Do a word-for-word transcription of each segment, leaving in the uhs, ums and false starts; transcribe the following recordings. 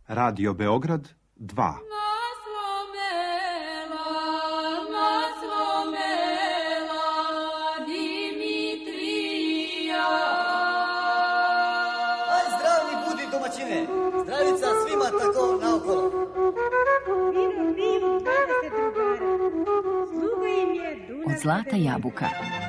Radio Beograd dva. Zdravica svima tako naokolo. Od Zlata jabuka.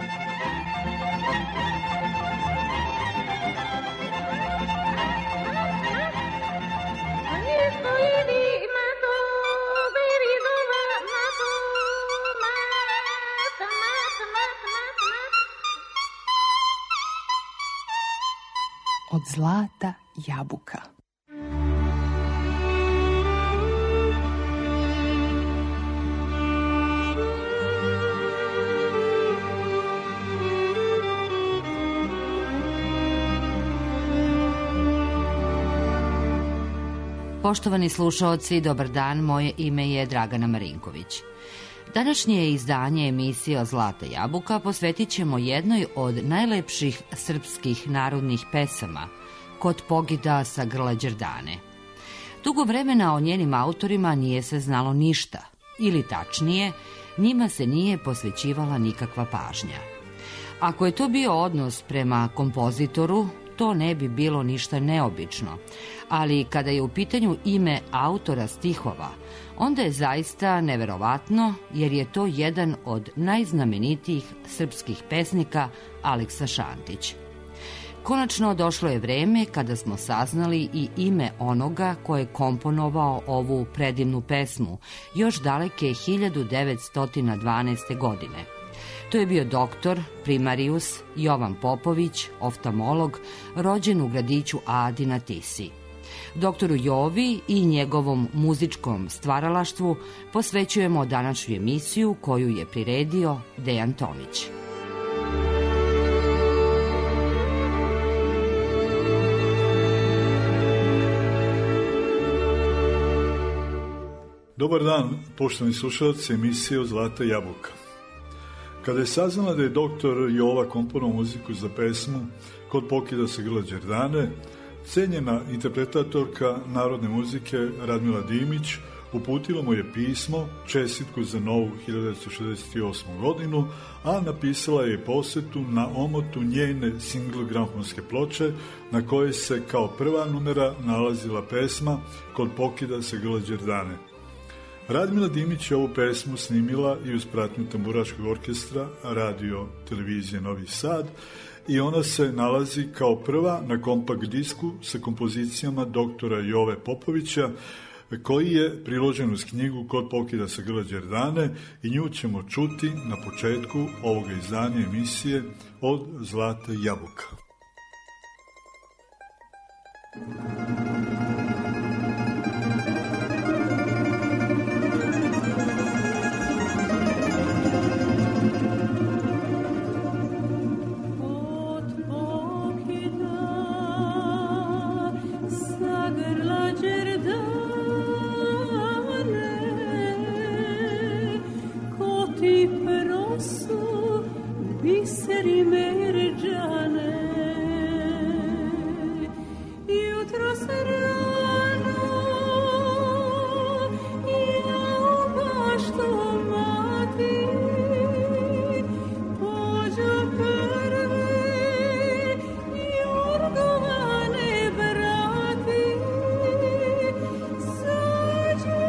Od Zlata jabuka. Poštovani slušaoci, dobar dan, moje ime je Dragana Marinković. Današnje izdanje emisije Zlata jabuka posvetit ćemo jednoj od najlepših srpskih narodnih pesama, Kod pogida sa grla Đerdane. Dugo vremena o njenim autorima nije se znalo ništa, ili tačnije, njima se nije posvećivala nikakva pažnja. Ako je to bio odnos prema kompozitoru, to ne bi bilo ništa neobično, ali kada je u pitanju ime autora stihova, onda je zaista neverovatno, jer je to jedan od najznamenitijih srpskih pesnika, Aleksa Šantić. Konačno došlo je vreme kada smo saznali i ime onoga ko je komponovao ovu predivnu pesmu još daleke hiljadu devetsto dvanaeste. godine. To je bio doktor, primarijus Jovan Popović, oftalmolog, rođen u gradiću Adi na Tisi. Doktoru Jovi i njegovom muzičkom stvaralaštvu posvećujemo današnju emisiju koju je priredio Dejan Tomić. Dobar dan, poštovani slušalci emisije Zlata jabuka. Kada je saznala da je doktor Jova komponovao muziku za pesmu Kod pokida sa grla Đerdane, cenjena interpretatorka narodne muzike Radmila Dimić uputila mu je pismo, čestitku za novu hiljadu devetsto šezdeset osmu. godinu, a napisala je posetu na omotu njene single gramofonske ploče na kojoj se kao prva numera nalazila pesma Kod pokida sa grla Đerdane. Radmila Dimić je ovu pesmu snimila i uz pratnju tamburaškog orkestra Radio Televizije Novi Sad i ona se nalazi kao prva na kompakt disku sa kompozicijama doktora Jove Popovića, koji je priložen uz knjigu Kod pokida sa grla Đerdane, i nju ćemo čuti na početku ovoga izdanja emisije Od Zlata jabuka. Biseri merđane, jutro se rano, ja u baštu mati, pođo prve, jurgovane brati, sađe.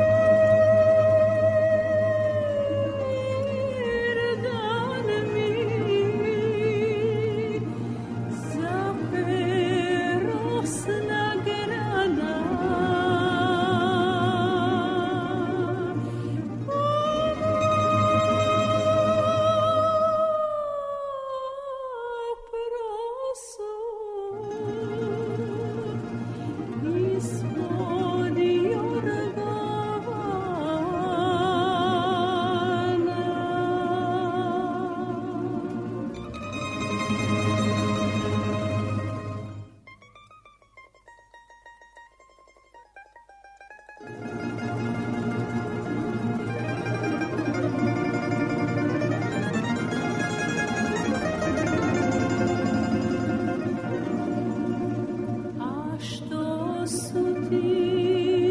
Ti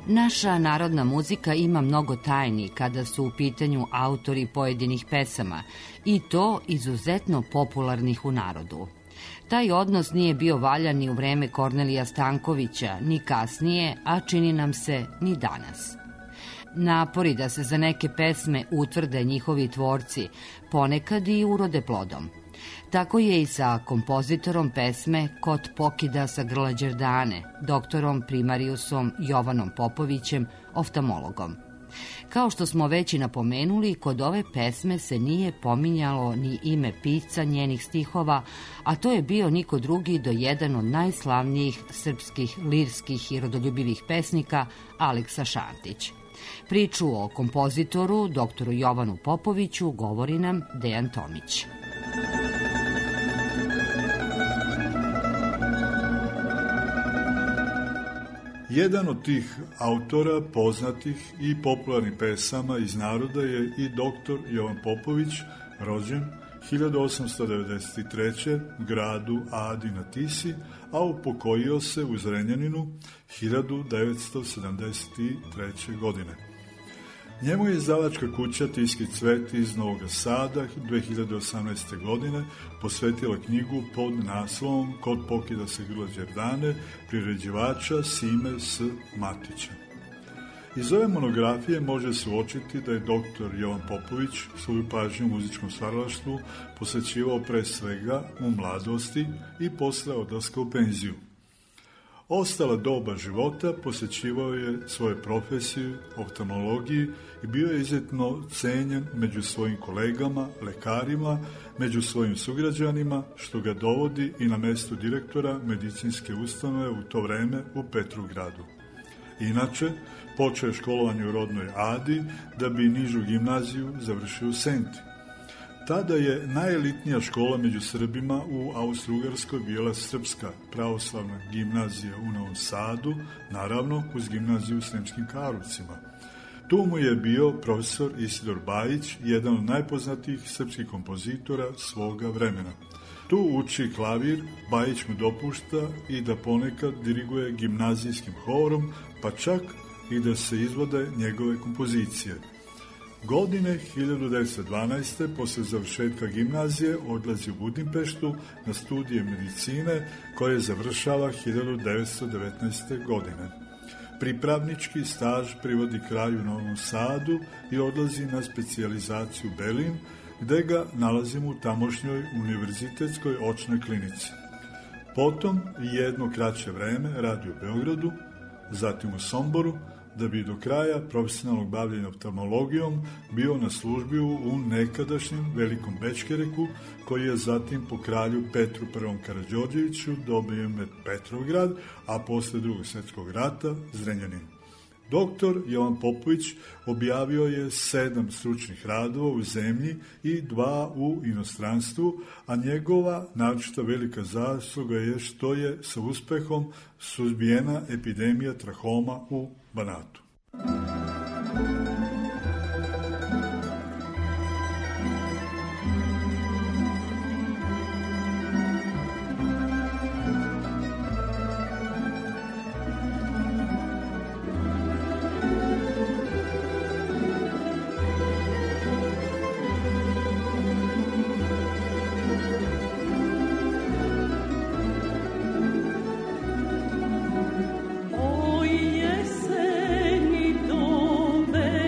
Naša narodna muzika ima mnogo tajni kada su u pitanju autori pojedinih pesama i to izuzetno popularnih u narodu. Taj odnos nije bio valjan ni u vreme Kornelija Stankovića, ni kasnije, a čini nam se ni danas. Napori da se za neke pesme utvrde njihovi tvorci ponekad i urode plodom. Tako je i sa kompozitorom pesme Kod pokida sa grla Đerdane, doktorom primariusom Jovanom Popovićem, oftalmologom. Kao što smo već i napomenuli, kod ove pesme se nije pominjalo ni ime pisca njenih stihova, a to je bio niko drugi do jedan od najslavnijih srpskih lirskih i rodoljubivih pesnika, Aleksa Šantić. Priču o kompozitoru, doktoru Jovanu Popoviću, govori nam Dejan Tomić. Jedan od tih autora poznatih i popularnih pesama iz naroda je i doktor Jovan Popović, rođen hiljadu osamsto devedeset treće. u gradu Adi na Tisi, a upokojio se u Zrenjaninu hiljadu devetsto sedamdeset treće. godine. Njemu je izdavačka kuća Tiski cvet iz Novog Sada dve hiljade osamnaeste. godine posvetila knjigu pod naslovom Kod pokida se grla Đerdane priređivača Sime S. Matića. Iz ove monografije može se uočiti da je doktor Jovan Popović svoju pažnju u muzičkom stvaralaštvu posvećivao pre svega u mladosti i posle odlaska u penziju. Ostala doba života posvećivao je svoje profesiju, oftalmologiji i bio je izuzetno cenjen među svojim kolegama, lekarima, među svojim sugrađanima, što ga dovodi i na mesto direktora medicinske ustanove u to vreme u Petrovgradu. Inače, počeo je školovanje u rodnoj Adi, da bi nižu gimnaziju završio u Senti. Tada je najelitnija škola među Srbima u Austro-Ugarskoj bila Srpska pravoslavna gimnazija u Novom Sadu, naravno uz gimnaziju u Sremskim Karlovcima. Tu mu je bio profesor Isidor Bajić, jedan od najpoznatijih srpskih kompozitora svoga vremena. Tu uči klavir, Bajić mu dopušta i da ponekad diriguje gimnazijskim horom, pa čak i da se izvode njegove kompozicije. Godine hiljadu devetsto dvanaeste. posle završetka gimnazije odlazi u Budimpeštu na studije medicine koje završava hiljadu devetsto devetnaeste. godine. Pripravnički staž privodi kraju u Novom Sadu i odlazi na specijalizaciju Berlin, gde ga nalazimo u tamošnjoj univerzitetskoj očnoj klinici. Potom jedno kraće vreme radi u Beogradu, zatim u Somboru, da bi do kraja profesionalnog bavljenja oftalmologijom bio na službi u nekadašnjem Velikom Bečkereku, koji je zatim po kralju Petru I. Karađorđeviću dobio ime Petrovgrad, a posle Drugog svjetskog rata Zrenjanin. Doktor Jovan Popović objavio je sedam stručnih radova u zemlji i dva u inostranstvu, a njegova naročita velika zasluga je što je sa uspehom suzbijena epidemija trahoma u Banatu. Oj jeseni dove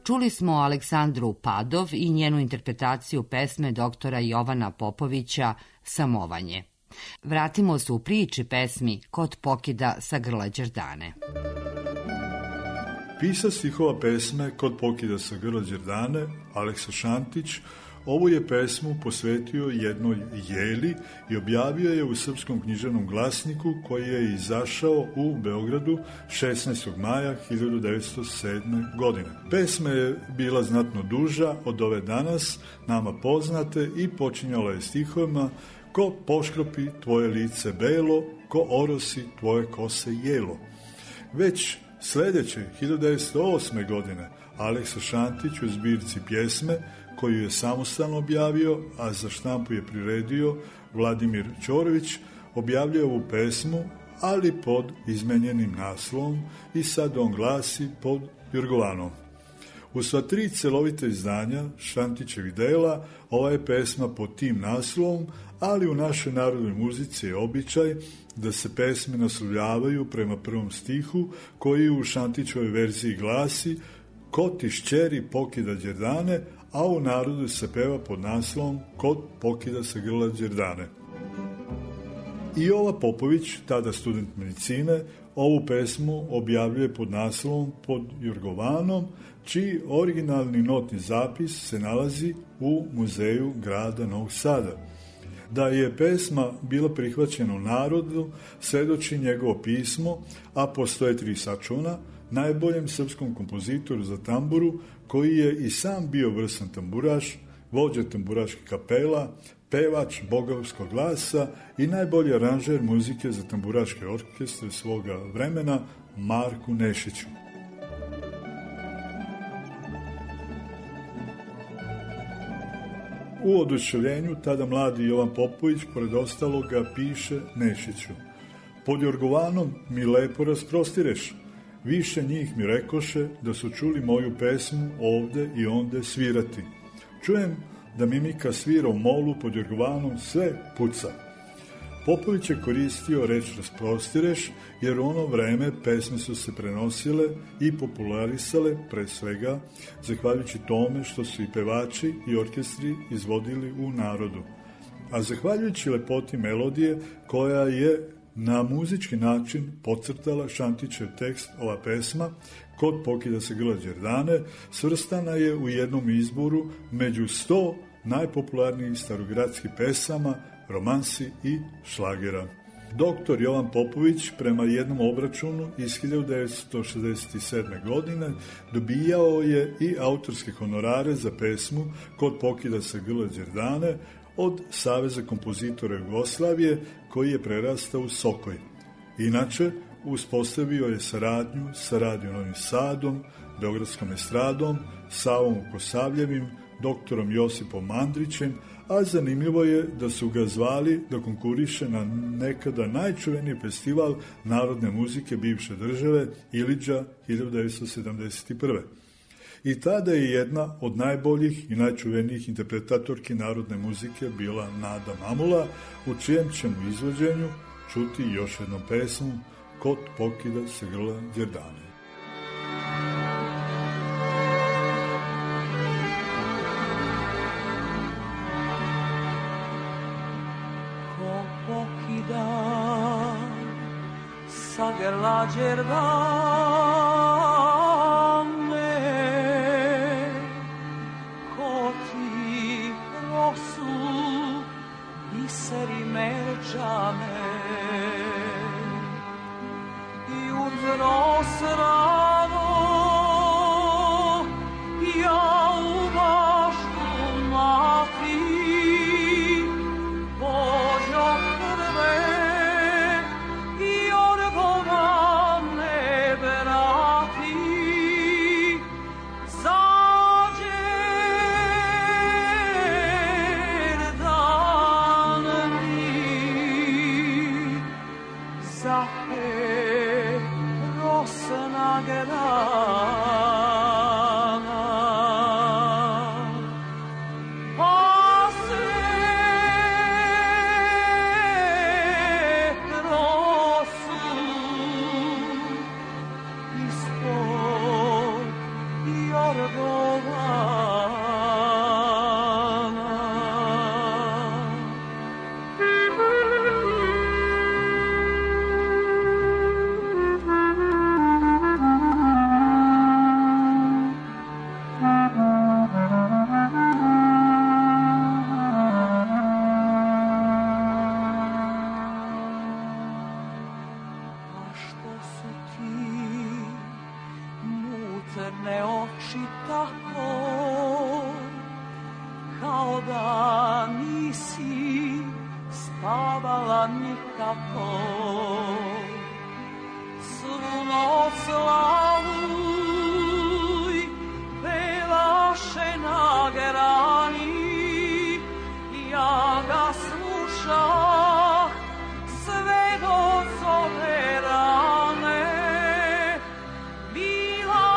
Čuli smo Aleksandru Padov i njenu interpretaciju pesme doktora Jovana Popovića Samovanje. Vratimo se u priči pesmi Kod pokida sa grla Đerdane. Pisac stihova pesme Kod pokida sa grla Đerdane, Aleksa Šantić, ovu je pesmu posvetio jednoj jeli i objavio je u Srpskom književnom glasniku koji je izašao u Beogradu šesnaestog maja hiljadu devetsto sedme. godine. Pesma je bila znatno duža od ove danas nama poznate i počinjala je stihovima: ko poškropi tvoje lice belo, ko orosi tvoje kose jelo. Već sledeće hiljadu devetsto osme. godine Aleksa Šantić u zbirci pjesme koju je samostalno objavio, a za štampu je priredio Vladimir Ćorović, objavljuje ovu pesmu, ali pod izmenjenim naslovom, i sad on glasi pod Jurgovanom. U sva tri celovita izdanja Šantićevih dela ova je pesma pod tim naslovom, ali u našoj narodnoj muzici je običaj da se pesme naslovljavaju prema prvom stihu, koji u Šantićevoj verziji glasi: ko ti šćeri pokida Đerdane, a u narodu se peva pod naslovom Kod pokida sa grla Đerdane. I Jova Popović, tada student medicine, ovu pesmu objavljuje pod naslovom Pod Jurgovanom, čiji originalni notni zapis se nalazi u muzeju grada Novog Sada. Da je pesma bila prihvaćena u narodu svedoči njegovo pismo, a postoje tri sačuna, najboljem srpskom kompozitoru za tamburu, koji je i sam bio vrsan tamburaš, vođa tamburaških kapela, pevač bogovskog glasa i najbolji aranžer muzike za tamburaške orkestre svoga vremena, Marku Nešiću. U oduševljenju tada mladi Jovan Popović pored ostaloga piše Nešiću: pod Jorgovanom mi lepo rasprostireš, više njih mi rekoše da su čuli moju pesmu ovde i onde svirati. Čujem da mimika svira u molu pod Jorgovanom, sve puca. Popović je koristio reč rasprostireš, jer u ono vreme pesme su se prenosile i popularisale pre svega zahvaljujući tome što su i pevači i orkestri izvodili u narodu. A zahvaljujući lepoti melodije koja je na muzički način podcrtala Šantićev tekst, ova pesma Kod pokida sa grla Đerdane svrstana je u jednom izboru među sto najpopularnijih starogradskih pesama, romansi i šlagera. Doktor Jovan Popović prema jednom obračunu iz hiljadu devetsto šezdeset sedme. godine dobijao je i autorske honorare za pesmu Kod pokida sa grla Đerdane od Saveza kompozitora Jugoslavije, koji je prerastao u Sokoj. Inače, uspostavio je saradnju sa Radio Novim Sadom, Beogradskom estradom, Savom Kosavljevim, doktorom Josipom Mandrićem, a zanimljivo je da su ga zvali da konkuriše na nekada najčuveniji festival narodne muzike bivše države Iliđa hiljadu devetsto sedamdeset prve. I tada je jedna od najboljih i najčuvenijih interpretatorki narodne muzike bila Nada Mamula, u čijem ćemo izvođenju čuti još jednu pesmu Kod pokida sa grla Đerdane. Ko pokida sa grla Đerdane, ko ti rosu biseri merđane i uzro srano, ja u baštu mati Božo prve i orgovane brati za Đerdan mi, za rosna grana. A sve rosu ispod jorgona. crne oči tako, kao da nisi spavala nikako. Svu noć slavuj, pevaše na grani, ja ga slušah sve do zove rane. Bila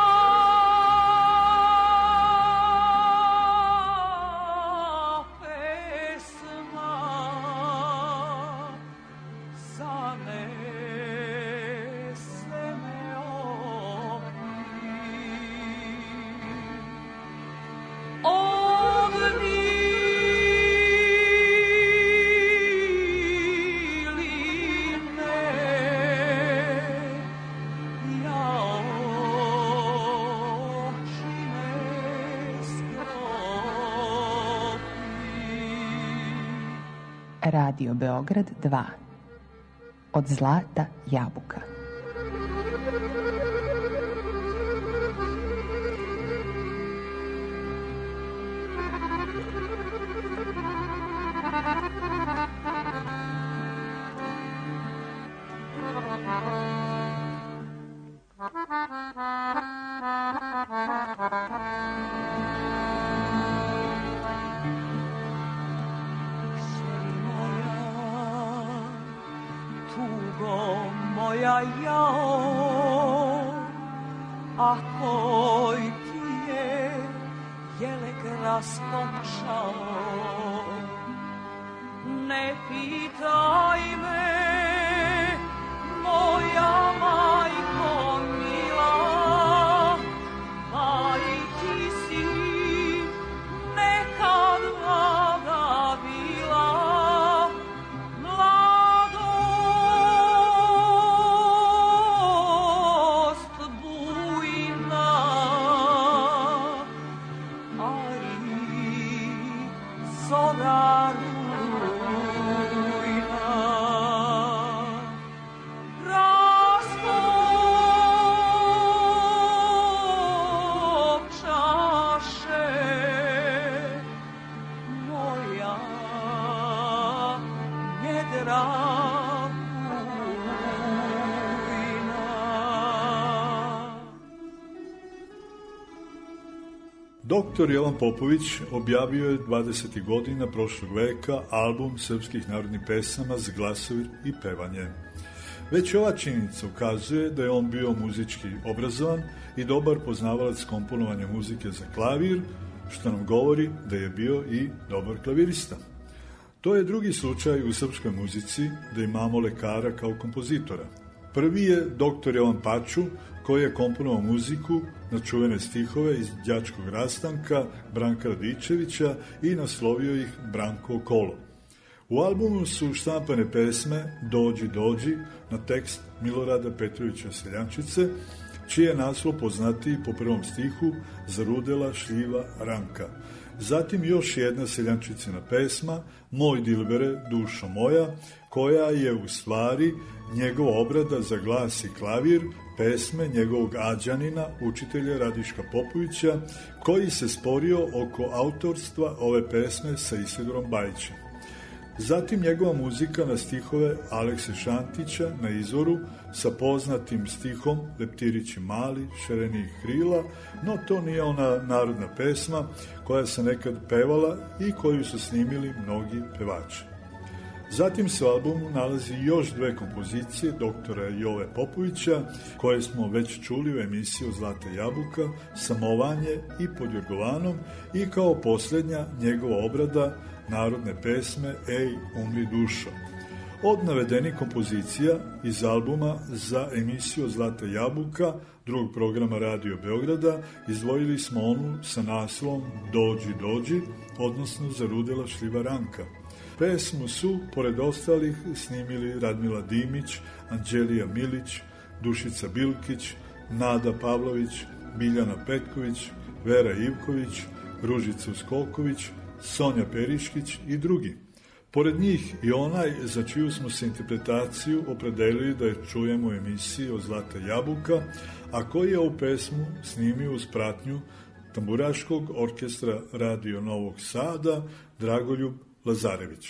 pesma zanese me Radio Beograd dva. Od zlata jabuka. Moja jao, a koj ti je jelek raskočao, ne pitaj me, moja majko mila, a i ti si nekad mlada bila. Doktor Jovan Popović objavio je dvadesetih godina prošlog veka album srpskih narodnih pesama za glasovir i pevanje. Već ova činjenica ukazuje da je on bio muzički obrazovan i dobar poznavalac komponovanja muzike za klavir, što nam govori da je bio i dobar klavirista. To je drugi slučaj u srpskoj muzici da imamo lekara kao kompozitora. Prvi je doktor Jovan Paču, koji je komponovao muziku na čuvene stihove iz Đačkog rastanka Branka Radičevića i naslovio ih Branko Kolo. U albumu su štampane pesme Dođi, dođi na tekst Milorada Petrovića Seljančice, čiji je naslov poznatiji po prvom stihu Zarudela šljiva ranka. Zatim još jedna Seljančicina pesma Moj dilbere, dušo moja, koja je u stvari njegova obrada za glas i klavir pesme njegovog ađanina, učitelja Radiška Popovića, koji se sporio oko autorstva ove pesme sa Isidorom Bajićem. Zatim njegova muzika na stihove Alekse Šantića na izvoru sa poznatim stihom Leptirići mali, šarenijih krila, no to nije ona narodna pesma koja se nekad pevala i koju su snimili mnogi pevači. Zatim se u albumu nalazi još dve kompozicije doktora Jove Popovića, koje smo već čuli u emisiji Zlata jabuka, Samovanje i Pod Jorgovanom, i kao posljednja njegova obrada narodne pesme Ej, umri dušo. Od navedenih kompozicija iz albuma za emisiju Zlata jabuka drugog programa Radio Beograda izdvojili smo onu sa naslovom Dođi, dođi, odnosno Zarudela šljiva ranka. Pesmu su, pored ostalih, snimili Radmila Dimić, Anđelija Milić, Dušica Bilkić, Nada Pavlović, Biljana Petković, Vera Ivković, Ružica Uskoković, Sonja Periškić i drugi. Pored njih i onaj za čiju smo se interpretaciju opredelili da je čujemo u emisiji od Zlata jabuka, a koji je ovu pesmu snimio uz pratnju Tamburaškog orkestra Radio Novog Sada Dragoljub Lazarević.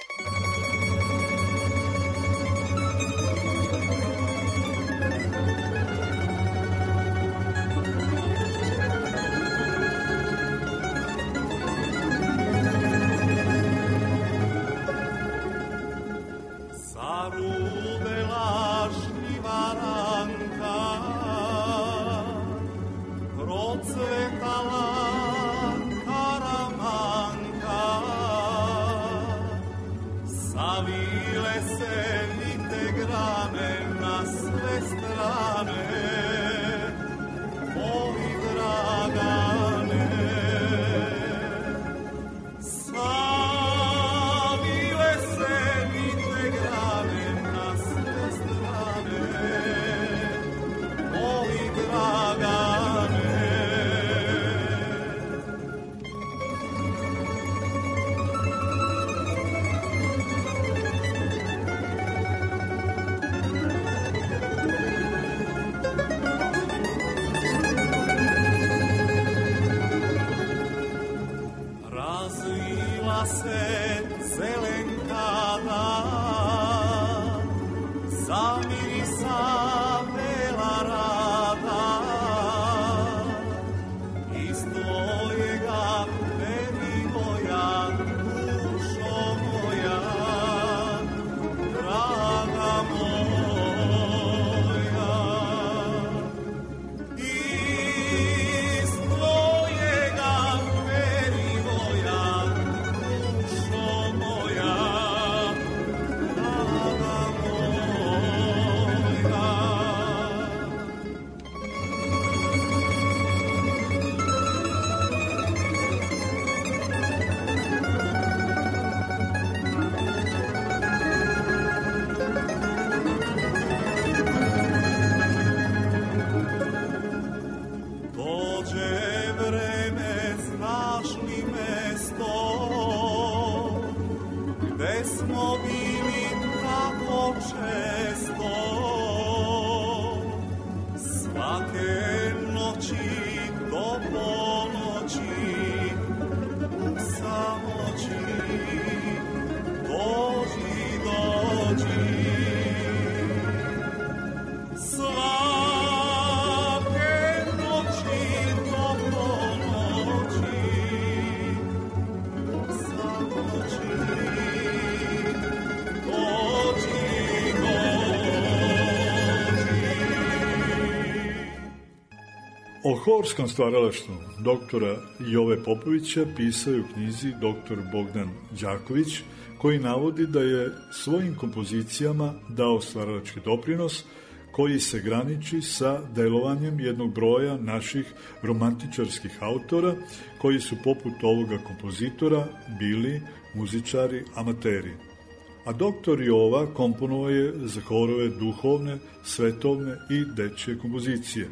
O horskom stvaralaštvu doktora Jove Popovića pisao je u knjizi doktor Bogdan Đaković, koji navodi da je svojim kompozicijama dao stvaralački doprinos koji se graniči sa delovanjem jednog broja naših romantičarskih autora, koji su poput ovoga kompozitora bili muzičari amateri. A doktor Jova komponovao je za horove duhovne, svetovne i dečije kompozicije.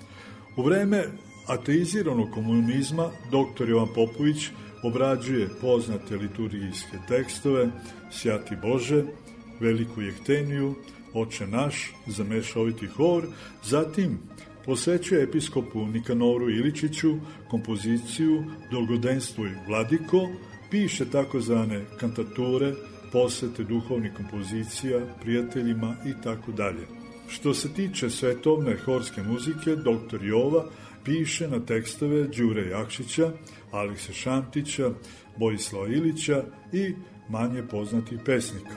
U vreme ateiziranog komunizma doktor Jovan Popović obrađuje poznate liturgijske tekstove Sjati Bože, Veliku jehteniju, Oče naš, za mešoviti hor, zatim posvećuje episkopu Nikanoru Iličiću kompoziciju Dolgodenstvuj vladiko, piše takozvane kantature, posvete duhovnih kompozicija, prijateljima i tako dalje. Što se tiče svetovne horske muzike, doktor Jova piše na tekstove Đure Jakšića, Alekse Šantića, Bojislava Ilića i manje poznatih pesnika.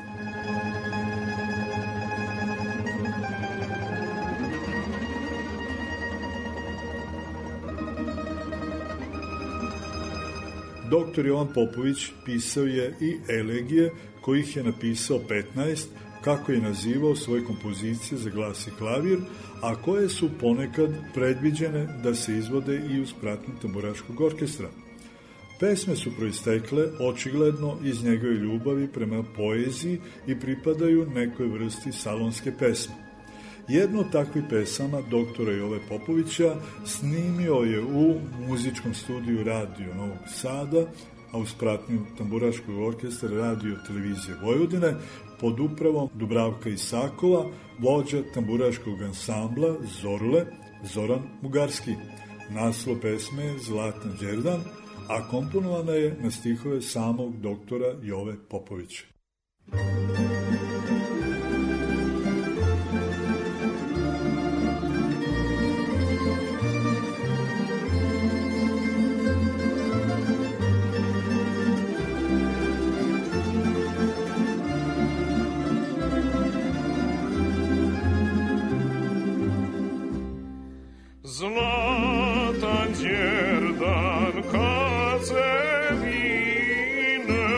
Doktor Jovan Popović pisao je i elegije, kojih je napisao petnaest, kako je nazivao svoje kompozicije za glas i klavir, a koje su ponekad predviđene da se izvode i uz pratnju Tamburaškog orkestra. Pesme su proistekle očigledno iz njegove ljubavi prema poeziji i pripadaju nekoj vrsti salonske pesme. Jedno od takvih pesama doktora Jove Popovića snimio je u muzičkom studiju Radio Novog Sada a uz pratnju tamburaškog orkestra Radio televizije Vojvodine pod upravom Dubravka Isakova, vođa tamburaškog ansambla Zorule Zoran Mugarski. Naslov pesme je Zlatan Đerdan, a komponovana je na stihove samog doktora Jove Popovića. Zlatan Đerdan kad se vine,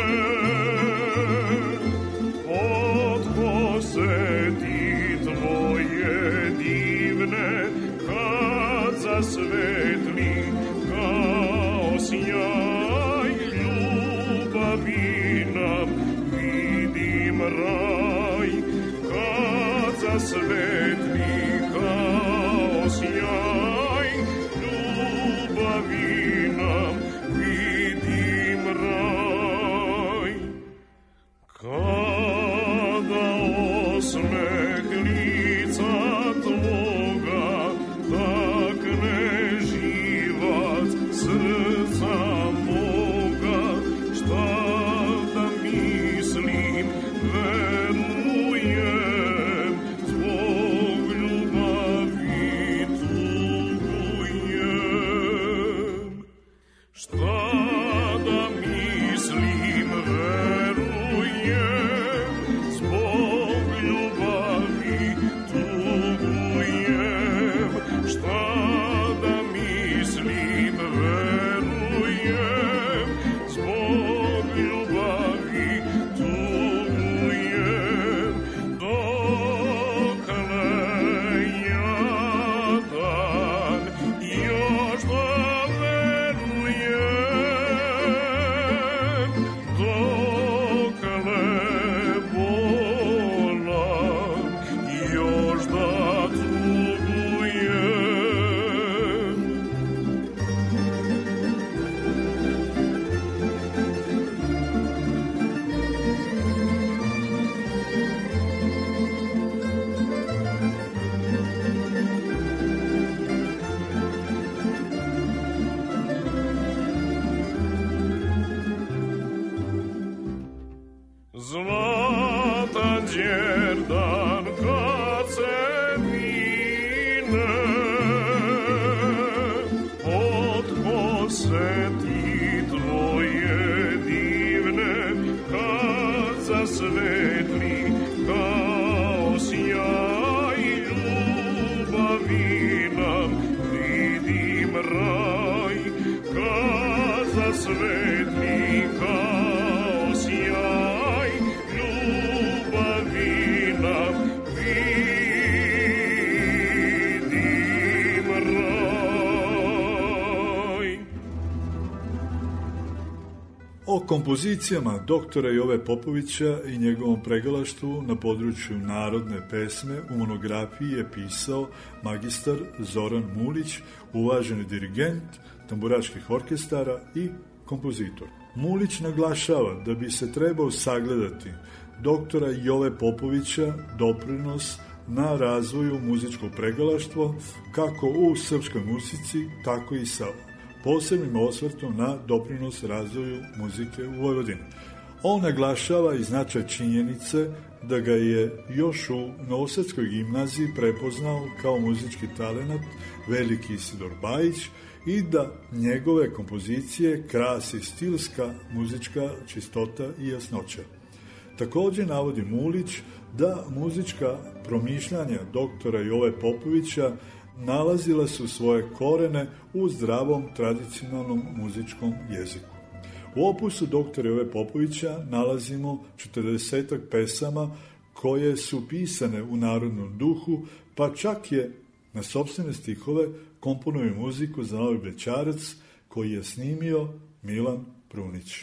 od poseti tvoje divne, kad zasvetli kao sjaj ljubavi nam, vidim raj, kad zasvetli kao sjaj ljubavi nam, vidim raj. Kada osmeh lica tvoga takne živac srca moga, šta da mislim, verujem, zbog ljubavi tugujem. Šta da mislim, verujem, zbog ljubavi tugujem. Šta da mislim, verujem, zbog ljubavi tugujem. Dokle jadan još da verujem, dokle bolan još da tugujem. Zlatan Đerdan kad se vine, od poseti tvoje divne, kad zasvetli kao sjaj ljubavi nam, vidim raj, kad zasvetli kao sjaj ljubavi nam, vidim raj. O kompozicijama doktora Jove Popovića i njegovom pregalaštvu na području narodne pesme u monografiji je pisao magistar Zoran Mulić, uvaženi dirigent tamburaških orkestara i kompozitor. Mulić naglašava da bi se trebao sagledati doktora Jove Popovića doprinos na razvoju muzičkog pregalaštva kako u srpskoj muzici, tako i sa posebnim osvrtom na doprinos razvoju muzike u Vojvodini. On naglašava i značaj činjenice da ga je još u Novosadskoj gimnaziji prepoznao kao muzički talenat veliki Isidor Bajić i da njegove kompozicije krasi stilska muzička čistota i jasnoća. Također navodi Mulić da muzička promišljanja doktora Jove Popovića nalazila su svoje korene u zdravom tradicionalnom muzičkom jeziku. U opusu doktora Jove Popovića nalazimo četrdesetak pesama koje su pisane u narodnom duhu, pa čak je na sopstvene stihove komponuje muziku za Novi Bećarac koji je snimio Milan Prunić.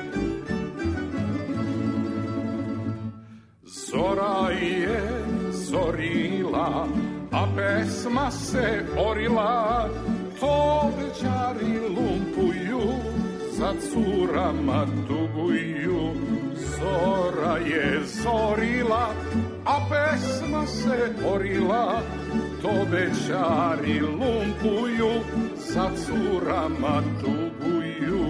Zora je, zorila, a pesma se orila, tobećari lumpuju, za curama tuguju. Zora je zorila, a pesma se orila, tobećari lumpuju, za curama tuguju.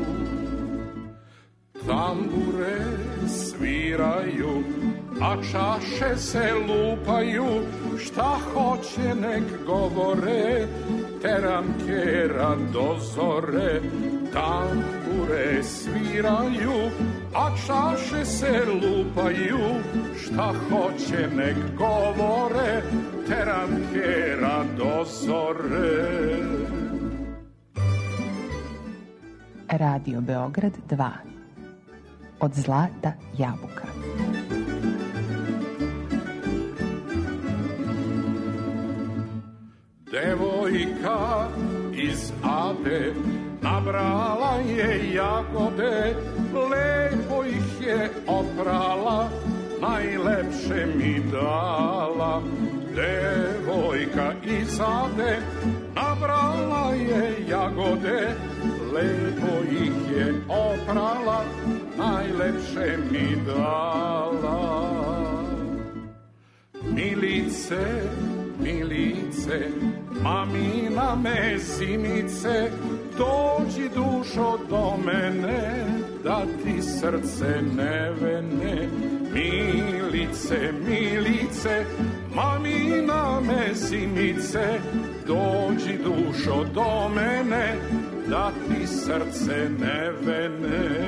Tambure sviraju, a čaše se lupaju, šta hoće nek govore, teram kera do zore. Tambure sviraju, a čaše se lupaju, šta hoće nek govore, teram kera do zore. Radio Beograd dva. Od zlata jabuka. Devojka iz Abe nabrala je jagode, lepo ih je oprala, najlepše mi dala. Devojka iz Abe nabrala je jagode, lepo ih je oprala, najlepše mi dala. Milice, milice, mamina mezimice, dođi dušo do mene, da ti srce ne vene. Milice, milice, mamina mezimice, dođi dušo do mene, da ti srce ne vene.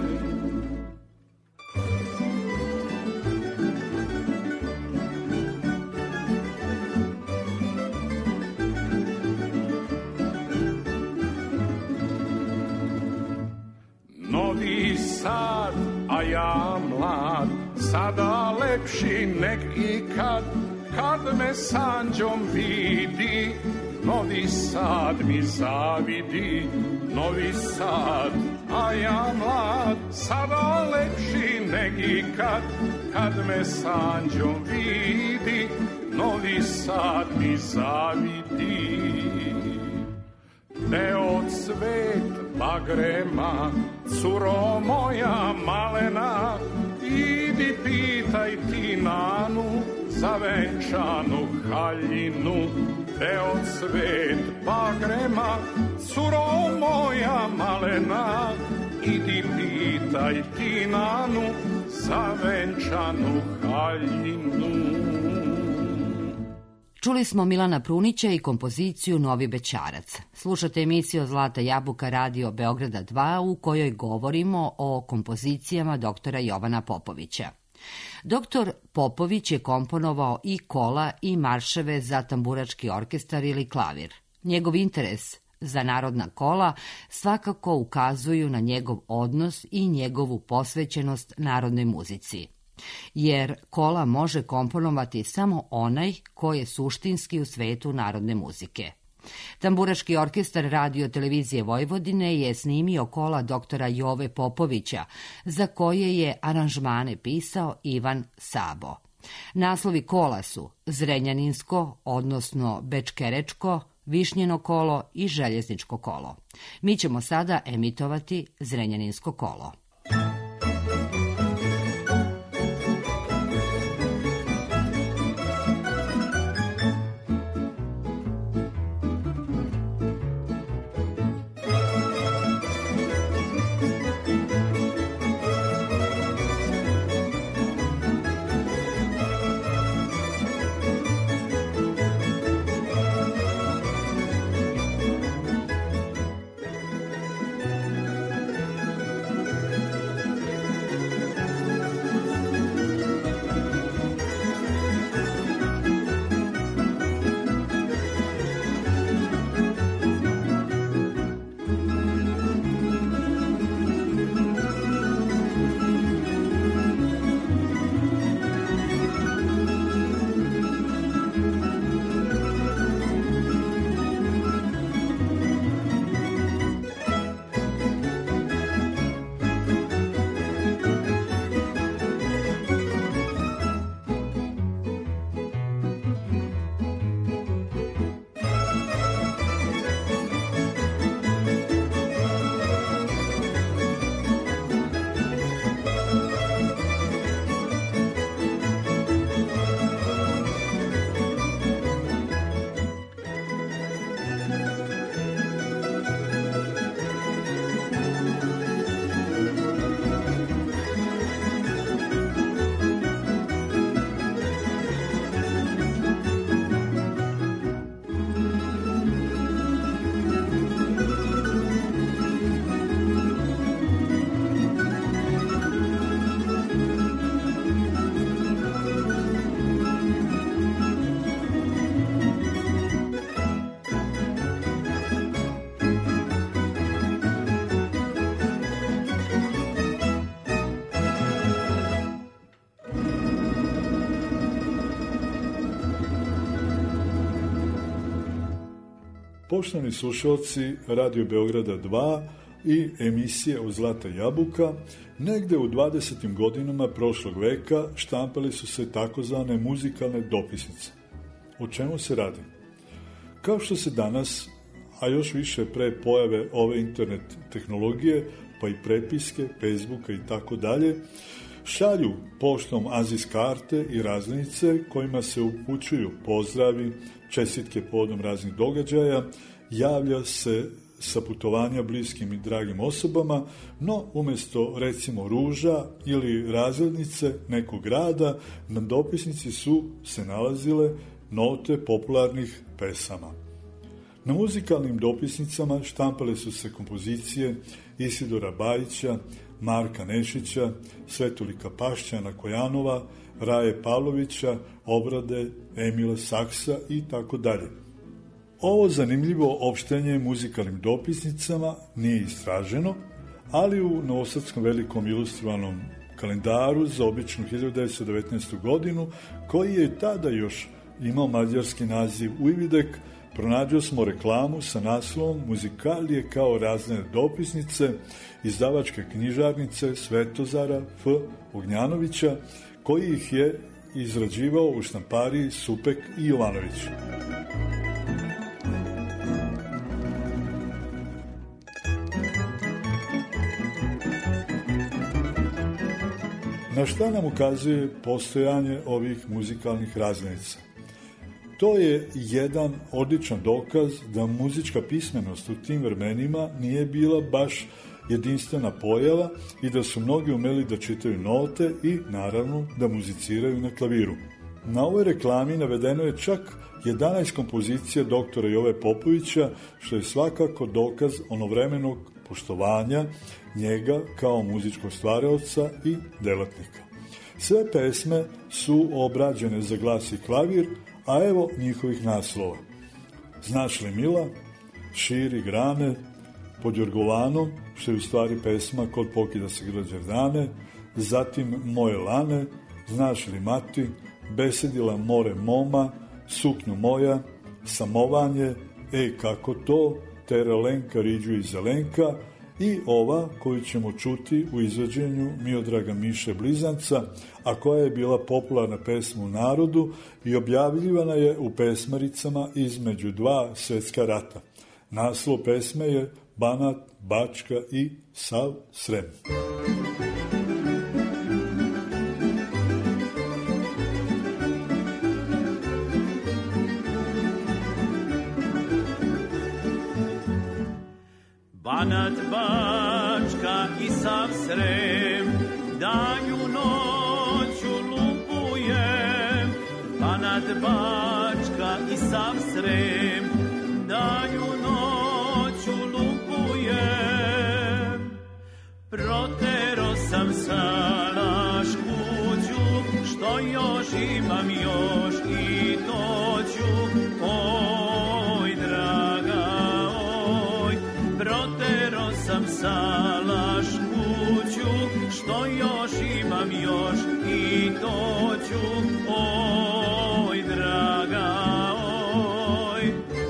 Novi Sad, a ja mlad, sada lepši nek ikad, kad me Sanđom vidi, Novi Sad mi zavidi. Novi Sad, a ja mlad, sada lepši nek ikad, kad me Sanđom vidi, Novi Sad mi zavidi. Beo cvet bagrema, curo moja malena, idi pitaj ti Nanu za venčanu haljinu. Beo cvet bagrema, curo moja malena, idi pitaj ti Nanu za venčanu haljinu. Čuli smo Milana Prunića i kompoziciju Novi Bećarac. Slušate emisiju Zlata jabuka Radio Beograda dva u kojoj govorimo o kompozicijama doktora Jovana Popovića. Doktor Popović je komponovao i kola i marševe za tamburački orkestar ili klavir. Njegov interes za narodna kola svakako ukazuju na njegov odnos i njegovu posvećenost narodnoj muzici. Jer kola može komponovati samo onaj ko je suštinski u svetu narodne muzike. Tamburaški orkestar Radio televizije Vojvodine je snimio kola doktora Jove Popovića, za koje je aranžmane pisao Ivan Sabo. Naslovi kola su Zrenjaninsko, odnosno Bečkerečko, Višnjeno kolo i Željezničko kolo. Mi ćemo sada emitovati Zrenjaninsko kolo. Poštovani slušalci Radio Beograda dva i emisije o Zlata jabuka, negde u dvadesetim godinama prošlog veka štampale su se takozvane muzikalne dopisnice. O čemu se radi? Kao što se danas, a još više pre pojave ove internet tehnologije, pa i prepiske, Facebooka i tako dalje, šalju poštom azijske karte i razglednice kojima se upućuju pozdravi, čestitke povodom raznih događaja, javlja se sa putovanja bliskim i dragim osobama, no umjesto recimo ruža ili razglednice nekog grada, na dopisnici su se nalazile note popularnih pesama. Na muzikalnim dopisnicama štampale su se kompozicije Isidora Bajića, Marka Nešića, Svetolika Pašćana Kojanova, Raje Pavlovića, obrade Emila Saksa i tako dalje. Ovo zanimljivo opštenje muzikalnim dopisnicama nije istraženo, ali u Novosadskom velikom ilustrovanom kalendaru za običnu hiljadu devetsto devetnaestu. godinu, koji je tada još imao mađarski naziv Ujvidek, pronađo smo reklamu sa naslovom Muzikalije kao razne dopisnice izdavačke knjižarnice Svetozara F. Ognjanovića, koji ih je izrađivao u štampariji Supek i Jovanović. Na šta nam ukazuje postojanje ovih muzikalnih razglednica? To je jedan odličan dokaz da muzička pismenost u tim vremenima nije bila baš jedinstvena pojava i da su mnogi umeli da čitaju note i naravno da muziciraju na klaviru. Na ovoj reklami navedeno je čak jedanaest kompozicija doktora Jove Popovića, što je svakako dokaz onovremenog poštovanja njega kao muzičkog stvaraoca i delatnika. Sve pesme su obrađene za glas i klavir, a evo njihovih naslova. Znaš li Mila, Širi grane, Pod Jorgovanom, što je u stvari pesma Kod pokida se grla đerdane, zatim Moje lane, Znaš li Mati, Besedila more moma, Suknju moja, Samovanje, Ej kako to, Terelenka, Riđu i Zelenka, i ova koju ćemo čuti u izvođenju Miodraga Miše Blizanca, a koja je bila popularna pesma u narodu i objavljivana je u pesmaricama između dva svetska rata. Naslov pesme je Banat, Bačka i sav Srem. Banat, Bačka i sav Srem, danju noću lupujem. Banat, Bačka i sav Srem, danju noću lupujem. Protero sam salaš kuću, što još imam još i doću. Oj, draga, oj, protero sam salaš kuću, što još imam još i doću. Oj, draga, oj.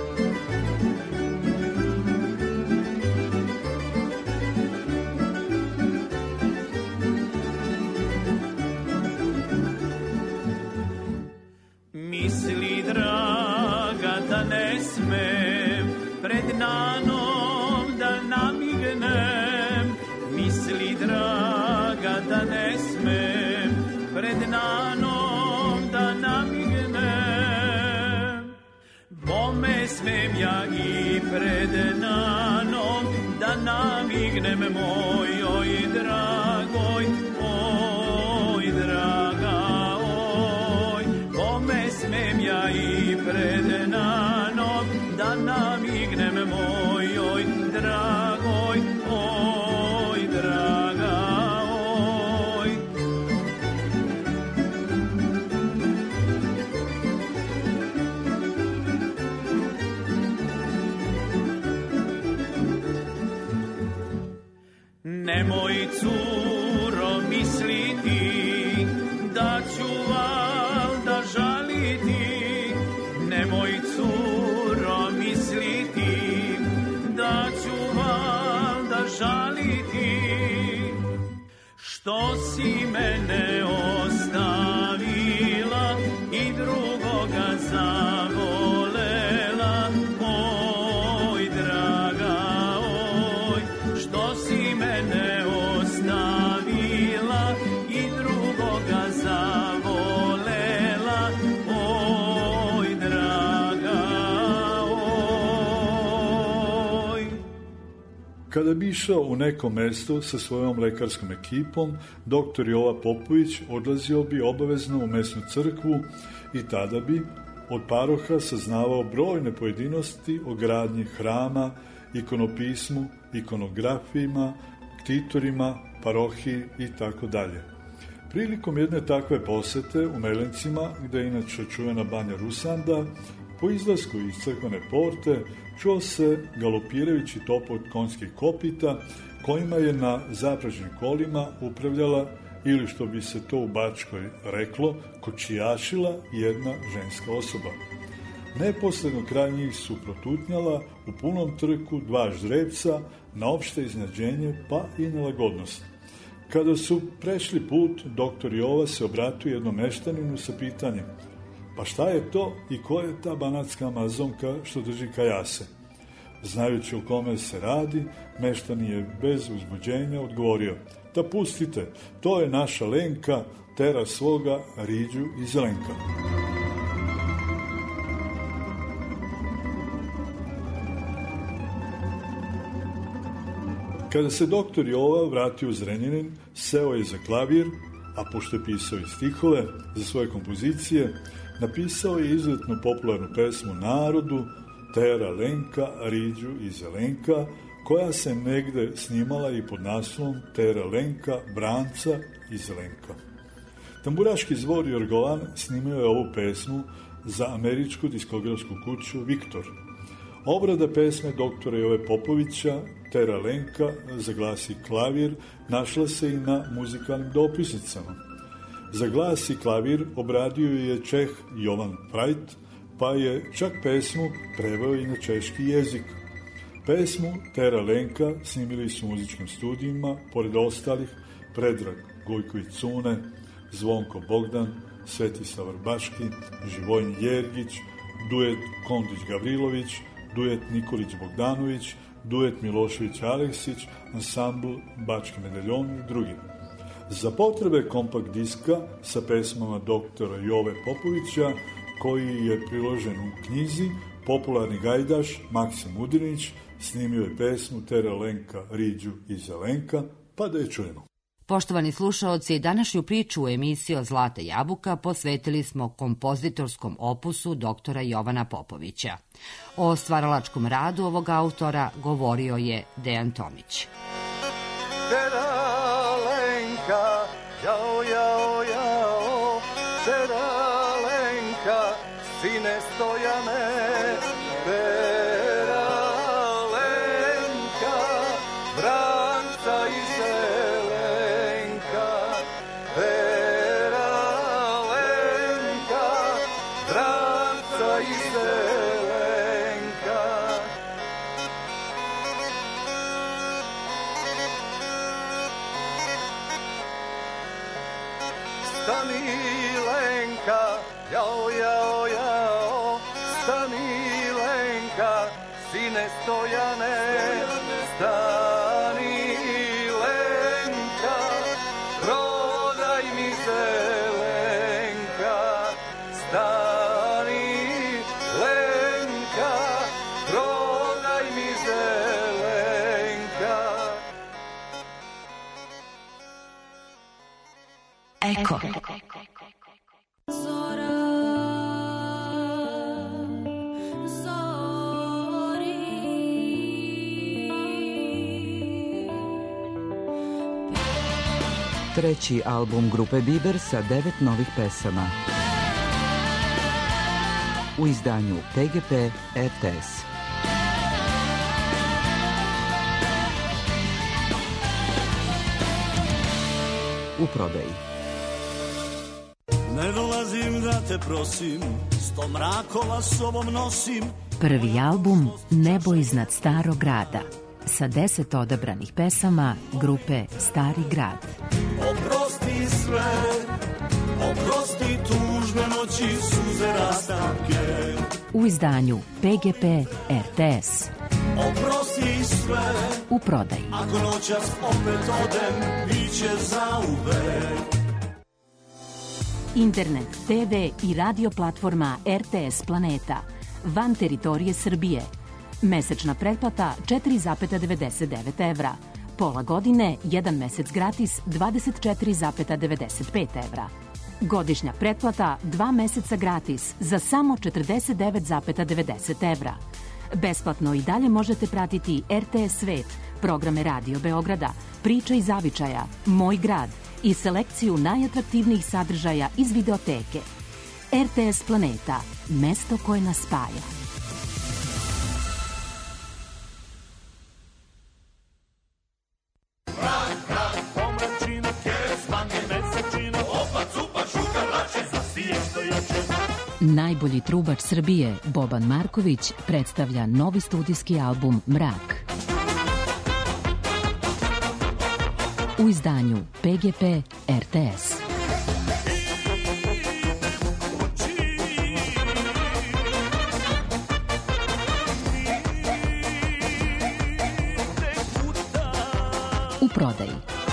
Misli, draga, da ne smem pred nanom da namignem. Misli, draga, da ne smem pred nanom da namignem. Bome smem ja i pred nanom da namignem mojoj dragoj. Oj, draga, oj, bome smem ja i pred nanom da namignem mojoj dragoj. Oj, draga, oj. Nemoj, curo, misliti da ću valjda žaliti. Nemoj, curo, misliti misliti, što si mene ostavila i drugoga zavolela, oj draga, oj, što si mene ostavila i drugoga zavolela, oj draga, oj. Kada bi išao u neko mesto sa svojom lekarskom ekipom, doktor Jova Popović odlazio bi obavezno u mesnu crkvu i tada bi od paroha saznavao brojne pojedinosti o gradnji hrama, ikonopismu, ikonografijima, ktitorima, parohiji i tako dalje. Prilikom jedne takve posete u Melencima, gde je inače čuvena banja Rusanda, po izlasku iz crkvene porte čuo se galopirajući topot konjskih kopita kojima je na zapražnim kolima upravljala, ili što bi se to u Bačkoj reklo, kočijašila jedna ženska osoba. Neposredno kraj njih su protutnjala u punom trku dva ždrebca na opšte iznenađenje pa i nelagodnost. Kada su prešli put, doktor Jova se obratio jednom meštaninu sa pitanjem: pa šta je to i ko je ta banatska amazonka što drži kajase? Znajući o kome se radi, meštanin je bez uzbuđenja odgovorio: da pustite, to je naša Lenka, tera svoga Riđu i Zelenka. Kada se doktor Jova vratio u Zrenjanin, seo je za klavir, a pošto je pisao i stihove za svoje kompozicije, napisao je izuzetno popularnu pesmu narodu Tera Lenka, Riđu i Zelenka, koja se negde snimala i pod naslovom Tera Lenka, Branca i Zelenka. Tamburaški zbor Jorgovan snimio je ovu pesmu za američku diskografsku kuću Viktor. Obrada pesme doktora Jove Popovića Tera Lenka za glas i klavir našla se i na muzikalnim dopisnicama. Za glas i klavir obradio je Čeh Jovan Prajt, pa je čak pesmu preveo i na češki jezik. Pesmu Tera Lenka snimili su u muzičkim studijima, pored ostalih, Predrag Gojković-Cune, Zvonko Bogdan, Svetislav Baški, Živojin Jergić, duet Kondić-Gavrilović, duet Nikolić-Bogdanović, duet Milošević-Aleksić, ansambl Bački medaljon i drugi. Za potrebe kompakt diska sa pesmama doktora Jove Popovića, koji je priložen u knjizi, popularni gajdaš Maksim Udrinić snimio je pesmu Tera Lenka, Riđu i Zelenka, pa da je čujemo. Poštovani slušaoci, današnju priču u emisiji od Zlata jabuka posvetili smo kompozitorskom opusu doktora Jovana Popovića. O stvaralačkom radu ovog autora govorio je Dejan Tomić. Tera Lenka, jao, jao, jao, Tera Lenka, sine Stojane, Tera Lenka, Branca i Zelenka, Tera Lenka, Branca i Zelenka. Stani Lenka, jao, jao, jao, stani Lenka, sine Stojane, stani Lenka, prodaj mi Zelenka, stani Lenka, prodaj mi Zelenka. Eko. Treći album grupe Biber sa devet novih pesama. U izdanju P G P R T S. U prodaji. Ne dolazim da te prosim, sto mrakova sobom nosim. Prvi album Nebo iznad starog grada. sa deset odabranih pesama grupe Stari grad. Oprosti sve, oprosti tužne noći, suze rastanke. U izdanju P G P R T S. Oprosti sve, u prodaji. Ako noćas opet odem, biće zauvek. Internet, T V i radio platforma R T S Planeta. Van teritorije Srbije. Mesečna pretplata četiri zarez devedeset devet evra. Pola godine, jedan mesec gratis dvadeset četiri zarez devedeset pet evra. Godišnja pretplata dva meseca gratis za samo četrdeset devet zarez devedeset evra. Besplatno i dalje možete pratiti R T S Svet, programe Radio Beograda, Priča iz zavičaja, Moj grad i selekciju najatraktivnijih sadržaja iz videoteke. R T S Planeta, mesto koje nas spaja. Najbolji trubač Srbije, Boban Marković, predstavlja novi studijski album Mrak. U izdanju P G P R T S. U prodaji.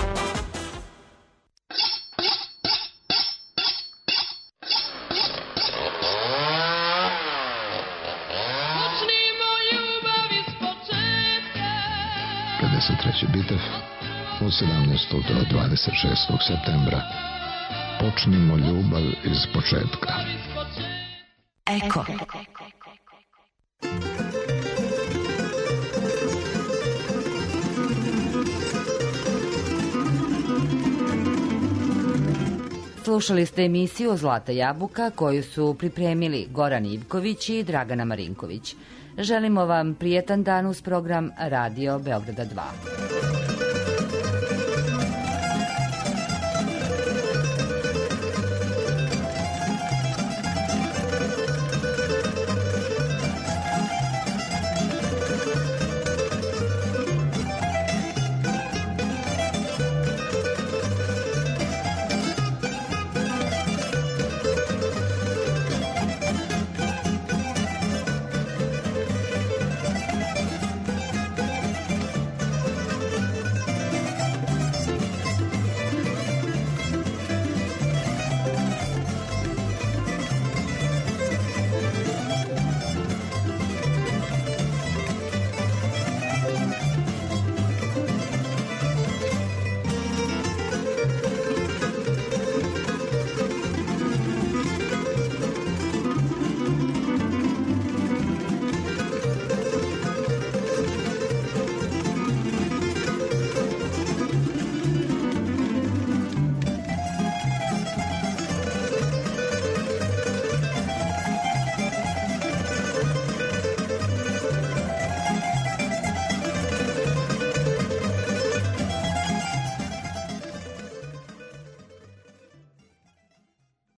pedeset treći bitev od sedamnaestog do dvadeset šestog septembra. Počnimo ljubav iz početka. Eko. Slušali ste emisiju Zlata jabuka koju su pripremili Goran Ivković i Dragana Marinković. Želimo vam prijetan dan uz program Radio Beograda dva.